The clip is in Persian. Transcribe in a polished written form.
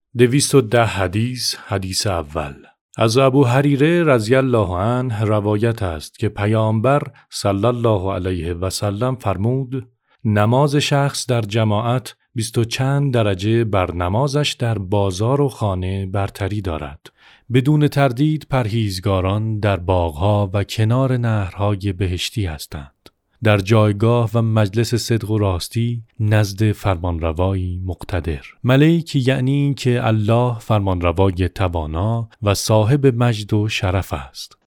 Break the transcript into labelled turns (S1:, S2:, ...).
S1: 210 حدیث اول. از ابو هریره رضی الله عنه روایت است که پیامبر صلی الله علیه و سلم فرمود: نماز شخص در جماعت 20 و چند درجه بر نمازش در بازار و خانه برتری دارد. بدون تردید پرهیزگاران در باغها و کنار نهرهای بهشتی هستند، در جایگاه و مجلس صدق و راستی نزد فرمانروایی مقتدر. ملیک یعنی که الله فرمانروای توانا و صاحب مجد و شرف است.